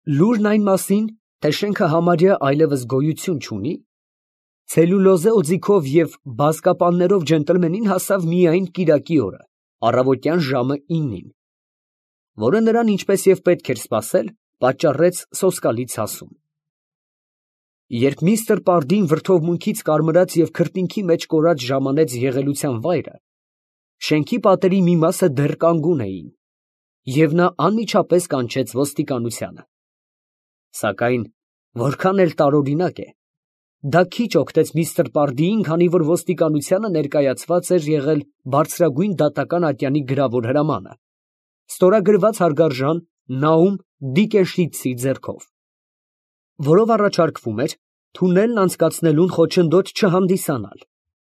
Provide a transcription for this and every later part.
Լուրն այն մասին, թե շենքը համարյա այլևս գոյություն չունի, ցելյուլոզե օձիքով և բազկապաններով ջենտլմենին հասավ միայն կիրակի օրը, առավոտյան ժամը 9-ին, որը նրան, ինչպես և պետք էր սպասել, պատճառեց սոսկալի ցասում։ Երբ միստր Պարդին վրդովմունքից կարմրած և քրտինքի մեջ կորած ժամանեց եղելության վայրը, շենքի պատերի մի մասը դեռ կանգուն էին, և նա անմիջապես կանչեց ոստիկանությանը։ Սակայն որքան էլ տարօրինակ է, դա քիչ օգնեց միստր Պարդիին, քանի որ ոստիկանությանը ներկայացված էր եղել բարձրագույն դատական ատյանի գրավոր հրամանը, ստորագրված հարգարժան Նաում Դիկենշտիցի ձեռքով, որով առաջարկվում էր թունելն անցկացնելուն խոչընդոտ չհանդիսանալ։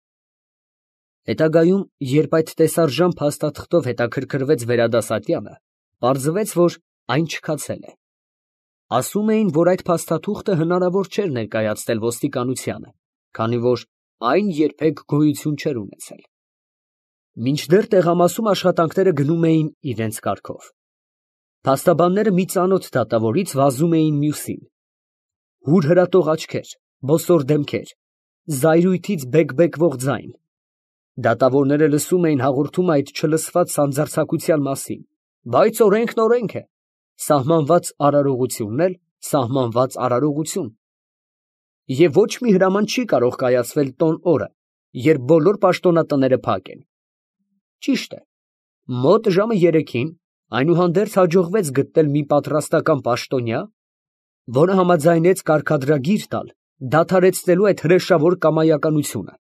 Հետագայում, երբ այդ տեսարժան փաստաթղթով հետաքրքրվեց վերադասատյանը, պարզվեց, որ այն չքացել է։ Ասում էին, որ այդ փաստաթուղթը հնարավոր չէր ներկայացնել ոստիկանությանը, քանի որ այն երբեք գոյություն չէր ունեցել։ Մինչդեռ տեղամասում աշխատանքները գնում էին իրենց կարգով։ Փաստաբանները մի ծանոթ դատավորից վազում էին մյուսին։ Հուր հրատող աչքեր, բոսոր դեմքեր, զայրույթից բեկ֊բեկվող ձայն։ Դատավորները լսում էին հաղորդումը այդ չլսված սանձարձակության մասին, բայց օրենքն օրենք է, սահմանված արարողությունն էլ սահմանված արարողություն։ Եվ ոչ մի հրաման չի կարող կայացվել տոն օրը, երբ բոլոր պաշտոնատները փակ են։ Ճիշտ է, մոտ ժամը 3-ին այնուհանդերձ հաջողվեց գտնել մի պատրաստական պաշտոնյա, որը համաձայնեց կարգադրագիր տալ դադարեցնելու այդ հրեշավոր կամայականությունը։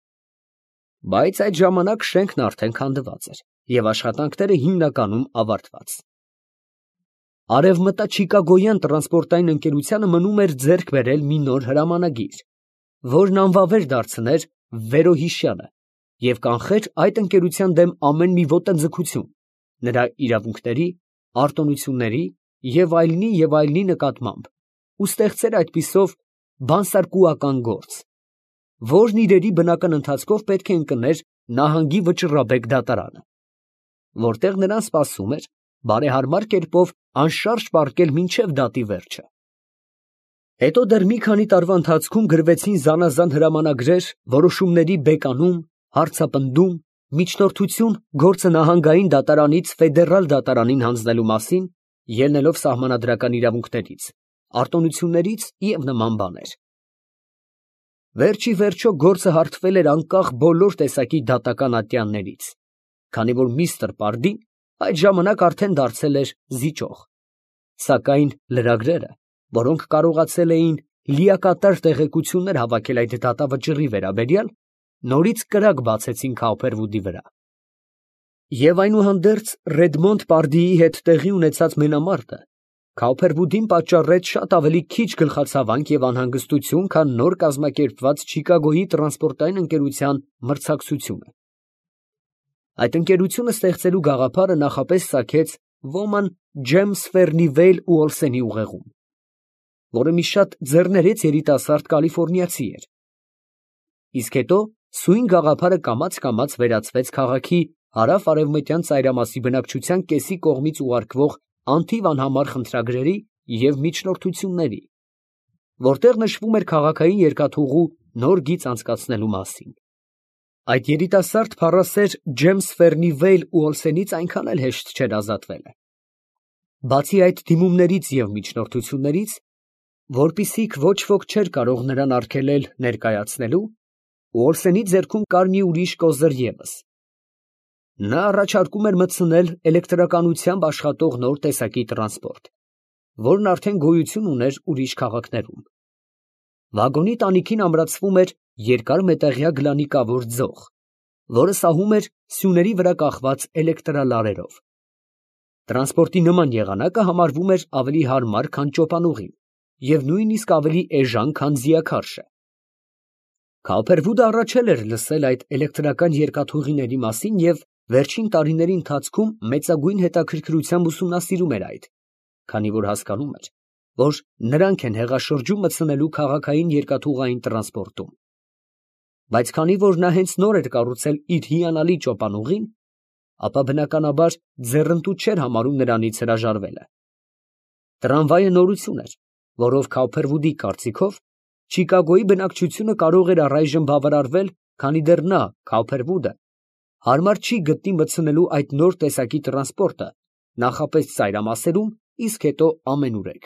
Բայց այդ ժամանակ շենքն արդեն քանդված էր և աշխատանքները հիմնականում ավարտված։ Արևմտաչիկագոյան տրանսպորտային ընկերությանը մնում էր ձեռք բերել մի նոր հրամանագիր, որն անվավեր դարձներ վերոհիշյանը և կանխեր այդ ընկերության դեմ ամեն մի ոտնձգություն, նրա իրավունքների, արտոնությունների և այլնի նկատմամբ ու ստեղծեր այդպիսով բանսարկուական գործ, որն իրերի բնական ընթացքով պետք է ընկներ նահանգի վճռաբեկ դատարանը, որտեղ նրան սպասում էր բարեհարմար կերպով անշարժ պառկել մինչև դատի վերջը։ Հետո դեռ մի քանի տարվա ընթացքում գրվեցին զանազան հրամանագրեր որոշումների բեկանում, հարցապնդում, միջնորդություն գործը նահանգային դատարանից ֆեդերալ դատարանին հանձնելու մասին, ելնելով սահմանադրական իրավունքներից, արտոնություններից և նման բաներ։ Վերջ ի վերջո գործը հարթվել էր անկախ բոլոր տեսակի դատական ատյաններից, քանի որ միստր Պարդին այդ ժամանակ արդեն դարձել էր զիջող, սակայն լրագրերը, որոնք կարողացել էին լիակատար տեղեկություններ հավաքել այդ դատավճռի վերաբերյալ, նորից կրակ բացեցին Քաուփերվուդի վրա։ Եվ այնուհանդերձ Ռեդմոնդ Պարդիի հետ տեղի ունեցած մենամարտը Քաուփերվուդին պատճառեց շատ ավելի քիչ գլխացավանք և անհանգստություն, քան նոր կազմակերպված Չիկագոյի տրանսպորտային ընկերության մրցակցությունը։ Այդ ընկերությունը ստեղծելու գաղափարը նախապես ծագեց ոման Ջեյմս Ֆերնիվեյլ Ուոլսենի ուղեղում, որը մի շատ ձեռներեց երիտասարդ կալիֆոռնիացի էր։ Իսկ հետո սույն գաղափարը կամաց վերածվեց քաղաքի հարավ֊արևմտյան ծայրամասի բնակչության կեսի կողմից ուղարկվող անթիվ անհամար խնդրագրերի և միջնորդությունների, որտեղ նշվում էր քաղաքային երկաթուղու նոր գիծ անցկացնելու մասին։ Այդ երիտասարդ փառասեր Ջեյմս Ֆերնիվեյլ Ուոլսենից այնքան էլ հեշտ չէր ազատվելը։ Բացի այդ դիմումներից և միջնորդություններից, որպիսիք ոչ ոք չէր կարող նրան արգելել ներկայացնելու, Ուոլսենի ձեռքում կար մի ուրիշ կոզր ևս. նա առաջարկում էր մտցնել էլեկտրականությամբ աշխատող նոր տեսակի տրանսպորտ, որն արդեն գոյություն ուներ ուրիշ քաղաքներում։ Վագոնի տանիքին ամրացվում էր երկար մետաղյա գլանիկավոր ձող, որը սահում էր սյուների վրա կախված էլեկտրալարերով։ Տրանսպորտի նման եղանակը համարվում էր ավելի հարմար, քան ճոպանուղին և նույնիսկ ավելի էժան, քան ձիաքարշը։ Քաուփերվուդը առաջել էր լսել այդ էլեկտրական երկաթուղիների մասին և վերջին տարիների ընթացքում մեծագույն հետաքրքրությամբ ուսումնասիրում էր այդ, քանի որ հասկանում էր, որ նրանք են հեղաշրջում մտցնելու քաղաքային երկաթուղային տրանսպորտում։ Բայց քանի որ նա հենց նոր էր կառուցել իր հիանալի ճոպանուղին, ապա բնականաբար ձեռնտու չէր համարում նրանից հրաժարվելը։ Տրամվայը նորություն էր, որով Քոփերվուդի կարծիքով Չիկագոյի բնակչությունը կարող էր առայժմ բավարարվել, քանի դեռ նա, Քոփերվուդը, հարմար չի գտնի մտցնելու այդ նոր տեսակի տրանսպորտը, նախապես ծայրամասերում, իսկ հետո ամենուրեք։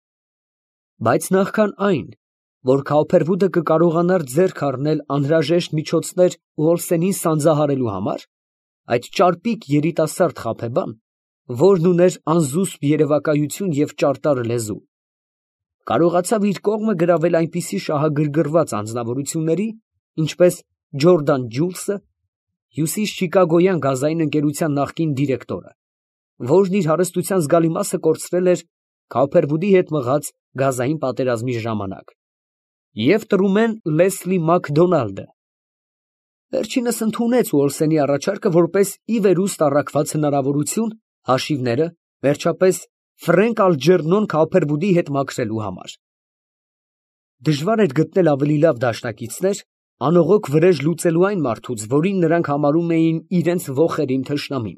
Բայց նախքան այն, որ Քոփերվուդը կկարողանար ձեռք առնել անհրաժեշտ միջոցներ Ուոլսենին սանձահարելու համար, այդ ճարպիկ երիտասարդ խաբեբան, որն ուներ անզուսպ երևակայություն և ճարտար լեզու, կարողացավ իր կողմը գրավել այնպիսի շահագրգռված անձնավորությունների, ինչպես Ջորդան Ջուլսը, Հյուսիս Չիկագոյան գազային ընկերության նախկին դիրեկտորը, որն իր հարստության զգալի մասը կորցրել էր Քոփերվուդի հետ մղած գազային պատերազմի ժամանակ, և Տրումեն Լեսլի Մակդոնալդը։ Վերջինս ընդունեց Ուոլսենի առաջարկը որպես ի վերուստ առաքված հնարավորություն հաշիվները, վերջապես, Ֆրենկ Ալջերնոն Քոփերվուդի հետ մաքրելու համար։ Դժվար էր գտնել ավելի լավ դաշնակիցներ անողոք վրեժ լուծելու այն մարդուց, որին նրանք համարում էին իրենց ոխերիմ թշնամին։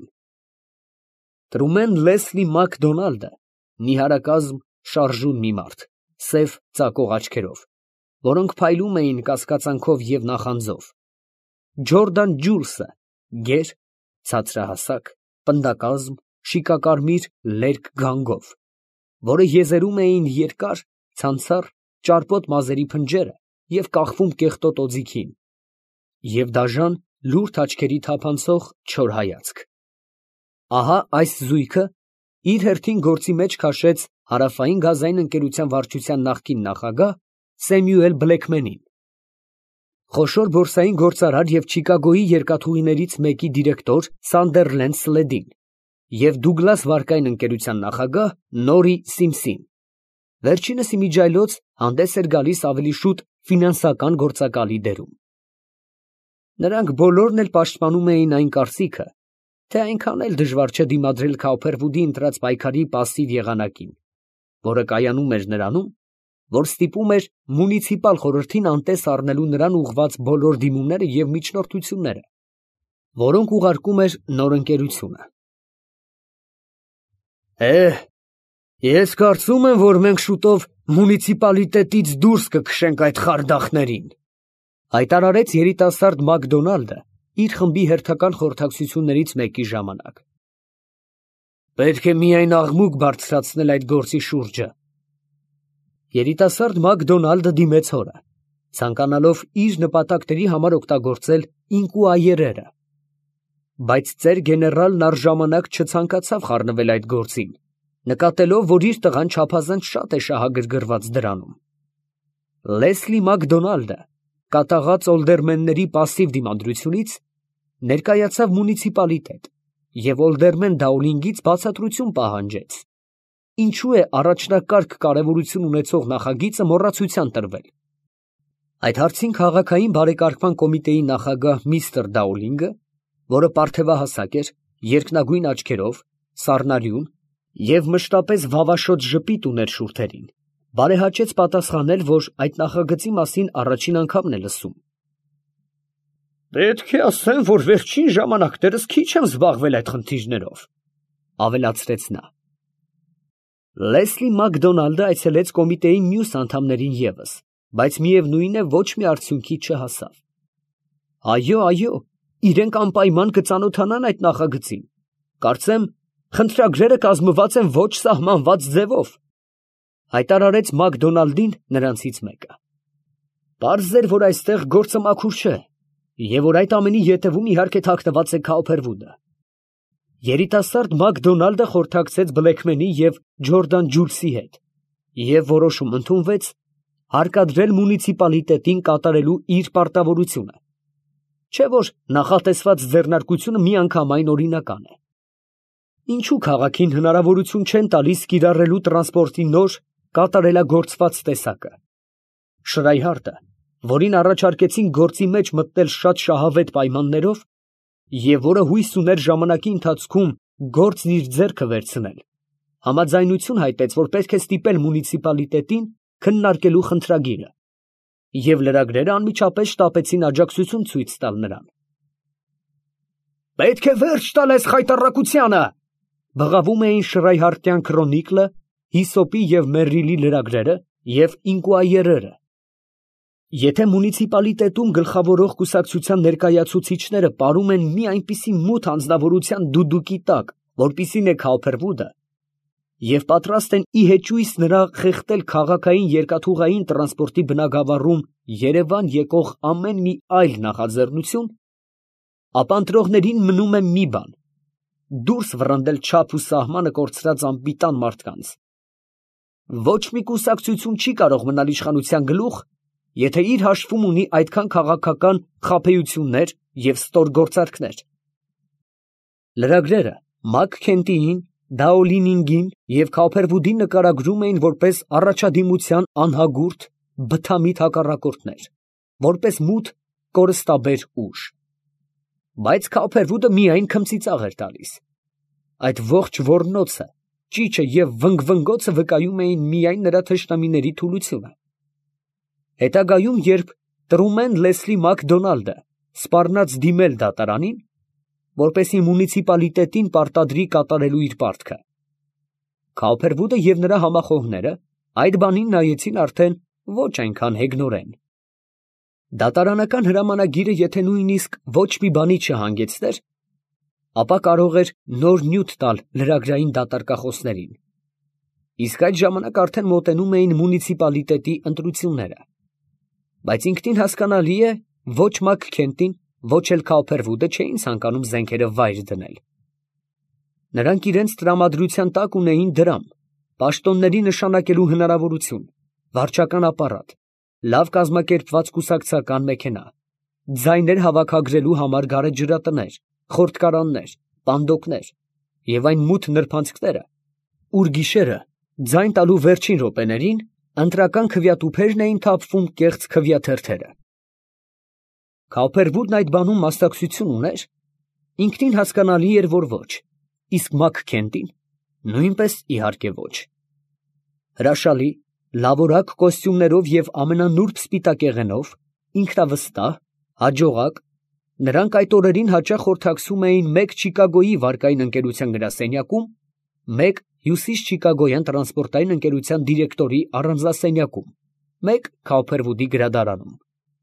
Տրումեն Լեսլի Մակդոնալդը նիհարակազմ, շարժուն մի մարդ, սև ծակող աչքերով, որոնք փայլում էին կասկածանքով և նախանձով։ Ջորդան Ջուլսը գեր, ցածրահասակ, պնդակազմ, շիկակարմիր լերկ գանգով, որը եզերում էին երկար, ցանցառ, ճարպոտ մազերի փնջերը և կախվում կեղտոտ օձիքին, և դաժան, լուրջ աչքերի թափանցող չոր հայացք։ Ահա այս զույգը իր հերթին գործի մեջ քաշեց Հարավային գազային ընկերության վարչության նախկին նախագահ Սեմյուել Բլեքմենին, խոշոր բորսային գործարար և Չիկագոյի երկաթուղիներից մեկի դիրեկտոր Սանդերլենդ Սլեդին և Դուգլաս վարկային ընկերության նախագահ Նորի Սիմսին։ Վերջինս իմիջիայլոց հանդես էր գալիս ավելի շուտ ֆինանսական գործակալի դերում։ Նրանք բոլորն էլ պաշտպանում էին այն կարծիքը, թե այնքան էլ դժվար չէ դիմադրել Քոփերվուդի ընտրած պայքարի պասիվ եղանակին, որը կայանում էր նրանում, որ ստիպում էր մունիցիպալ խորհրդին անտես առնելու նրան ուղղված բոլոր դիմումները և միջնորդությունները, որոնք ուղարկում էր նոր ընկերությունը։ Ես կարծում եմ, որ մենք շուտով մունիցիպալիտետից դուրս կքշենք այդ խարդախներին, հայտարարեց երիտասարդ Մակդոնալդը իր խմբի հերթական խորհրդակցություններից մեկի ժամանակ։ Պետք է միայն աղմուկ բարձրացնել այդ գործի շուրջը։ Երիտասարդ Մակդոնալդը դիմեց հորը, ցանկանալով իր նպատակների համար օգտագործել ինկուայերերը, բայց ծեր գեներալն առժամանակ չցանկացավ խառնվել այդ գործին, նկատելով, որ իր տղան չափազանց շատ է շահագրգռված դրանում։ Լեսլի Մակդոնալդը, կատաղած օլդերմենների պասիվ դիմադրությունից, ներկայացավ մունիցիպալիտետ և օլդերմեն Դաուլինգից բացատրություն պահանջեց, ինչու է առաջնակարգ կարևորություն ունեցող նախագիծը մոռացության տրվել։ Այդ հարցին քաղաքային բարեկարգման կոմիտեի նախագահ միստր Դաուլինգը, որը պարթևահասակ էր, երկնագույն աչքերով, սառնարյուն և մշտապես վավաշոտ ժպիտ ուներ շուրթերին, բարեհաճեց պատասխանել, որ այդ նախագծի մասին առաջին անգամն է լսում։ Պետք է ասեմ, որ վերջին ժամանակներս քիչ եմ զբաղվել այդ խնդիրներով, ավելացրեց նա։ Լեսլի Մակդոնալդը այցելեց կոմիտեի մյուս անդամներին ևս, բայց միևնույն է ոչ մի արդյունքի չհասավ։ Այո, իրենք անպայման կծանոթանան այդ նախագծին, կարծեմ, խնդրագրերը կազմված են ոչ սահմանված ձևով, հայտարարեց Մակդոնալդին նրանցից մեկը։ Պարզ էր, որ այստեղ գործը մաքուր չէ, և որ այդ ամենի ետևում իհարկե թաքնված է Քոփերվուդը։ Երիտասարդ Մակդոնալդը խորհրդակցեց Բլեքմենի և Ջորդան Ջուլսի հետ, և որոշում ընդունվեց հարկադրել մունիցիպալիտետին կատարելու իր պարտավորությունը, չէ՞ որ նախատեսված ձեռնարկությունը միանգամայն օրինական է։ Ինչու քաղաքին հնարավորություն չեն տալիս կիրառելու տրանսպորտի նոր, կատարելագործված տեսակը։ Շրայհարտը, որին առաջարկեցին գործի մեջ մտնել շատ շահավետ պայմաններով, և որը հույս ուներ ժամանակի ընթացքում գործն իր ձեռքը վերցնել, համաձայնություն հայտնեց, որ պետք է ստիպել մունիցիպալիտետին քննարկելու խնդրագիրը, և լրագրերը անմիջապես շտապեցին աջակցություն ցույց տալ նրան։ Պետք է վերջ տալ այս խայտառակությանը, բղավում էին Շրայհարտյան քրոնիկլը Հիսոպի և Մերրիլի լրագրերը և Ինկուայերերը։ Եթե մունիցիպալիտետում գլխավորող կուսակցության ներկայացուցիչները պարում են մի այնպիսի մութ անձնավորության դուդուկի տակ, որպիսին է Քալփերվուդը, և պատրաստ են ի հեճույս նրա խեղդել քաղաքային երկաթուղային տրանսպորտի բնագավառում Երևան եկող ամեն մի այլ նախաձեռնություն, ապա ընտրողներին մնում է մի բան. դուրս վռնդել չափ ու սահմանը կորցրած անպիտան մարդկանց։ Ոչ մի կուսակցություն չի կարող մնալ իշխանության գլուխ, եթե իր հաշվում ունի այդքան քաղաքական խաբեություններ և ստորգործանքներ։ Լրագրերը Մաքքենթիին, Դաոլինինգին և Քալփերվուդին նկարագրում էին որպես առաջադիմության անհագուրդ, բթամիտ հակառակորդներ, որպես մութ, կորստաբեր ուժ։ Բայց Քալփերվուդը միայն քմծիծաղ էր տալիս։ Այդ ողջ ոռնոցը, ճիչը և վնգվնգոցը վկայում էին միայն նրա թշնամիների թուլությունը։ Հետագայում, երբ Տրումեն Լեսլի Մակդոնալդը սպառնաց դիմել դատարանին, որպեսզի մունիցիպալիտետին պարտադրի կատարելու իր պարտքը, Քալփերվուդը և նրա համախոհները այդ բանին նայեցին արդեն ոչ այնքան հեգնորեն։ Դատարանական հրամանագիրը եթե նույնիսկ ոչ մի բանի չհանգեցներ, ապա կարող էր նոր նյութ տալ լրագրային դատարկախոսներին, իսկ այդ ժամանակ արդեն մոտենում էին մունիցիպալիտետի ընտրությունները։ Բայց ինքնին հասկանալի է, ոչ Մաքքենթին, ոչ էլ Քալփերվուդը չէին ցանկանում զենքերը վայր դնել։ Նրանք իրենց տրամադրության տակ ունեին դրամ, պաշտոնների նշանակելու հնարավորություն, վարչական ապարատ, լավ կազմակերպված կուսակցական մեքենա, ձայներ հավաքագրելու համար գարեջրատներ, խորտկարաններ, պանդոկներ և այն մութ նրբանցքները, ուր գիշերը, ձայն տալու վերջին րոպեներին, ընտրական քվեատուփերն էին թափվում կեղծ քվեաթերթերը։ Քալփերվուդն այդ բանում մասնակցություն ուներ, ինքնին հասկանալի էր, որ ոչ, իսկ Մաքքենթին նույնպես իհարկե ոչ։ Հրաշալի, լավորակ կոստյումներով և ամենանուրբ սպիտակեղենով, ինքնավստահ, հաջողակ, նրանք այդ օրերին հաճախ խորհրդակցում էին մեկ Չիկագոյի վարկային ընկերության գրասենյակում, մեկ Հյուսիս Չիկագոյան տրանսպորտային ընկերության դիրեկտորի առանձնասենյակում, մեկ Քալփերվուդի գրադարանում։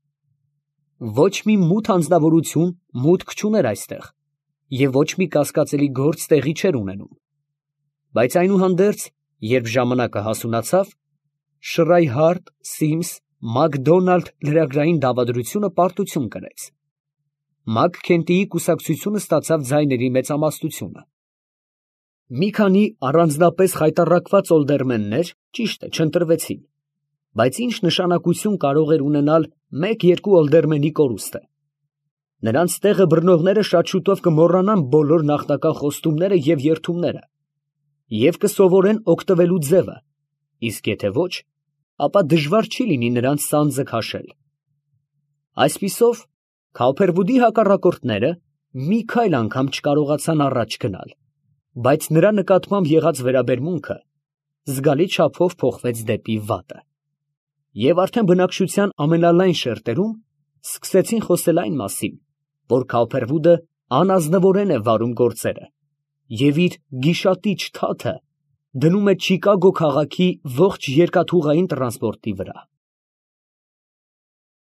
Ոչ մի մութ անձնավորություն մուտք չուներ այստեղ և ոչ մի կասկածելի գործ տեղի չէր ունենում։ Բայց այնուհանդերձ, երբ ժամանակը հասունացավ, Շրայհարդ, Սիմս, Մակդոնալդ լրագրային դավադրությունը պարտություն կրեց։ Մաքքենթիի կուսակցությունը ստացավ ձայների մեծամասնությունը։ Մի քանի առանձնապես խայտառակված օլդերմեններ, ճիշտ է, չընտրվեցին, բայց ինչ նշանակություն կարող էր ունենալ մեկ-երկու օլդերմենի կորուստը։ Նրանց տեղը բռնողները շատ շուտով կմոռանան բոլոր նախնական խոստումները և երդումները և կսովորեն օգտվելու ձևը, իսկ եթե ոչ, ապա դժվար չի լինի նրանց սանձը քաշել։ Այսպիսով, Քալփերվուդի հակառակորդները մի քայլ անգամ չկարողացան առաջ գնալ, բայց նրա նկատմամբ եղած վերաբերմունքը զգալի չափով փոխվեց դեպի վատը։ Եվ արդեն բնակչության ամենալայն շերտերում սկսեցին խոսել այն մասին, որ Քալփերվուդը անազնվորեն է վարում գործերը և իր գիշատիչ թաթը դնում է Չիկագո քաղաքի ողջ երկաթուղային տրանսպորտի վրա։